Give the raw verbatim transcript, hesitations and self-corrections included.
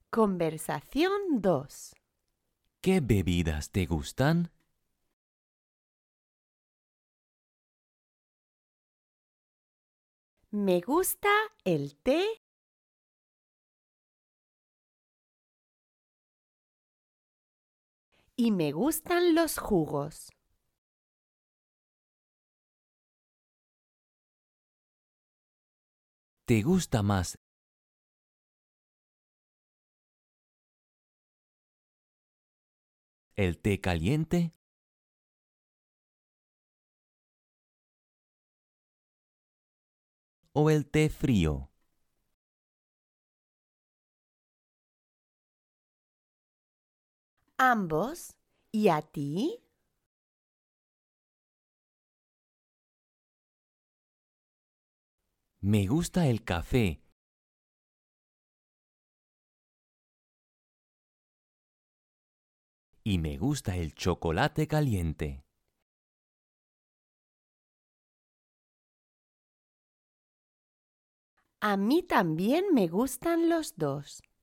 Conversación dos. ¿Qué bebidas te gustan? Me gusta el té y me gustan los jugos. ¿Te gusta más el té caliente o el té frío? Ambos. ¿Y a ti? Me gusta el café y me gusta el chocolate caliente. A mí también me gustan los dos.